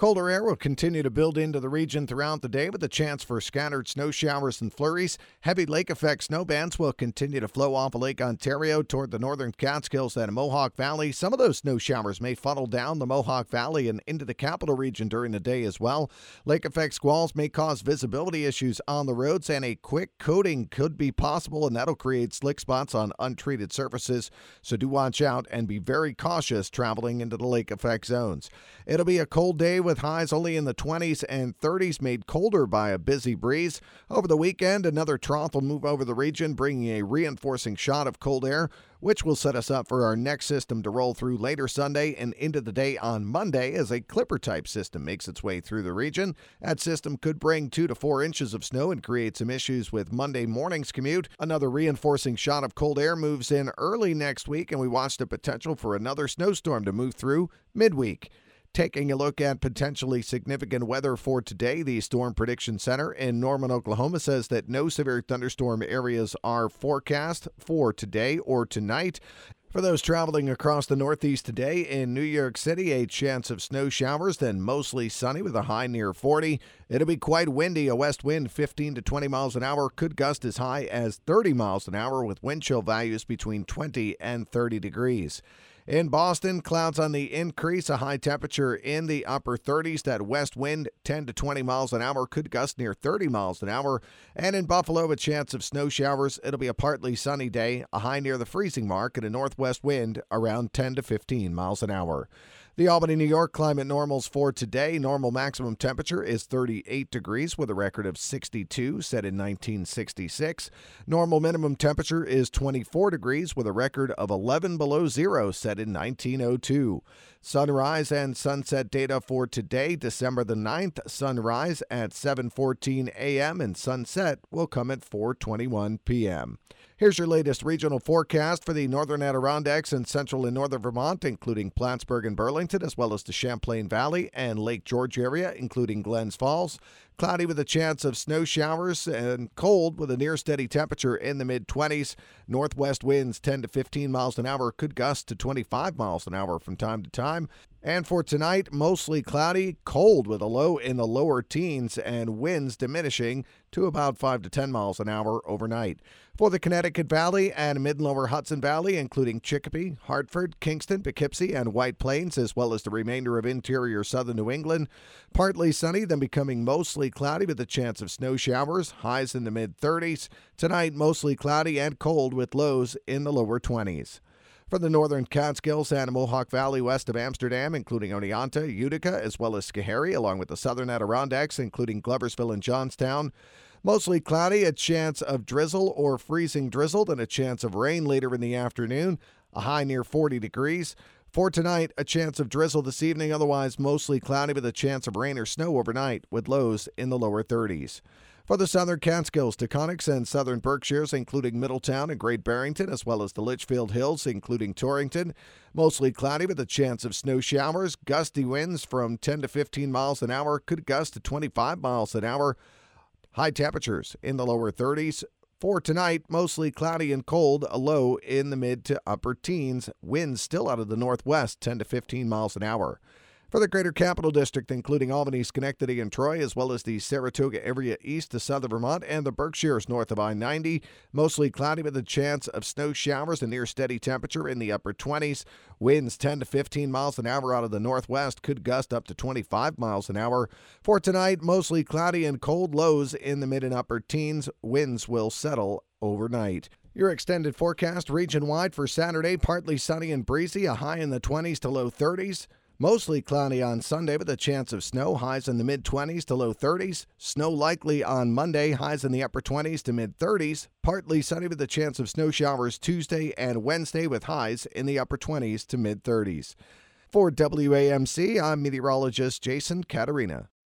Colder air will continue to build into the region throughout the day with a chance for scattered snow showers and flurries. Heavy lake effect snow bands will continue to flow off of Lake Ontario toward the northern Catskills and Mohawk Valley. Some of those snow showers may funnel down the Mohawk Valley and into the capital region during the day as well. Lake effect squalls may cause visibility issues on the roads, and a quick coating could be possible, and that'll create slick spots on untreated surfaces. So do watch out and be very cautious traveling into the lake effect zones. It'll be a cold day with highs only in the 20s and 30s, made colder by a busy breeze. Over the weekend, another trough will move over the region, bringing a reinforcing shot of cold air, which will set us up for our next system to roll through later Sunday and into the day on Monday as a Clipper-type system makes its way through the region. That system could bring 2 to 4 inches of snow and create some issues with Monday morning's commute. Another reinforcing shot of cold air moves in early next week, and we watch the potential for another snowstorm to move through midweek. Taking a look at potentially significant weather for today, the Storm Prediction Center in Norman, Oklahoma says that no severe thunderstorm areas are forecast for today or tonight. For those traveling across the Northeast today, in New York City, a chance of snow showers, then mostly sunny with a high near 40. It'll be quite windy. A west wind 15 to 20 miles an hour could gust as high as 30 miles an hour with wind chill values between 20 and 30 degrees. In Boston, clouds on the increase, a high temperature in the upper 30s. That west wind 10 to 20 miles an hour could gust near 30 miles an hour. And in Buffalo, a chance of snow showers. It'll be a partly sunny day, a high near the freezing mark, and a northwest wind around 10 to 15 miles an hour. The Albany, New York climate normals for today. Normal maximum temperature is 38 degrees with a record of 62 set in 1966. Normal minimum temperature is 24 degrees with a record of 11 below zero set in 1902. Sunrise and sunset data for today, December the 9th. Sunrise at 7:14 a.m. and sunset will come at 4:21 p.m. Here's your latest regional forecast for the northern Adirondacks and central and northern Vermont, including Plattsburgh and Burlington, as well as the Champlain Valley and Lake George area, including Glens Falls. Cloudy with a chance of snow showers and cold with a near steady temperature in the mid-20s. Northwest winds 10 to 15 miles an hour could gust to 25 miles an hour from time to time. And for tonight, mostly cloudy, cold with a low in the lower teens and winds diminishing to about 5 to 10 miles an hour overnight. For the Connecticut Valley and mid and lower Hudson Valley, including Chicopee, Hartford, Kingston, Poughkeepsie, and White Plains, as well as the remainder of interior southern New England, partly sunny, then becoming mostly cloudy with a chance of snow showers, highs in the mid-30s. Tonight, mostly cloudy and cold with lows in the lower 20s. For the northern Catskills and Mohawk Valley west of Amsterdam, including Oneonta, Utica, as well as Schoharie, along with the southern Adirondacks, including Gloversville and Johnstown. Mostly cloudy, a chance of drizzle or freezing drizzle, and a chance of rain later in the afternoon, a high near 40 degrees. For tonight, a chance of drizzle this evening, otherwise mostly cloudy with a chance of rain or snow overnight, with lows in the lower 30s. For the southern Catskills, Taconics, and southern Berkshires, including Middletown and Great Barrington, as well as the Litchfield Hills, including Torrington, mostly cloudy with a chance of snow showers. Gusty winds from 10 to 15 miles an hour could gust to 25 miles an hour. High temperatures in the lower 30s. For tonight, mostly cloudy and cold, a low in the mid to upper teens. Winds still out of the northwest, 10 to 15 miles an hour. For the Greater Capital District, including Albany, Schenectady, and Troy, as well as the Saratoga area east to southern Vermont and the Berkshires north of I-90, mostly cloudy with a chance of snow showers and near steady temperature in the upper 20s. Winds 10 to 15 miles an hour out of the northwest, could gust up to 25 miles an hour. For tonight, mostly cloudy and cold, lows in the mid and upper teens. Winds will settle overnight. Your extended forecast region-wide for Saturday, partly sunny and breezy, a high in the 20s to low 30s. Mostly cloudy on Sunday with a chance of snow, highs in the mid-20s to low 30s. Snow likely on Monday, highs in the upper 20s to mid-30s. Partly sunny with a chance of snow showers Tuesday and Wednesday with highs in the upper 20s to mid-30s. For WAMC, I'm meteorologist Jason Caterina.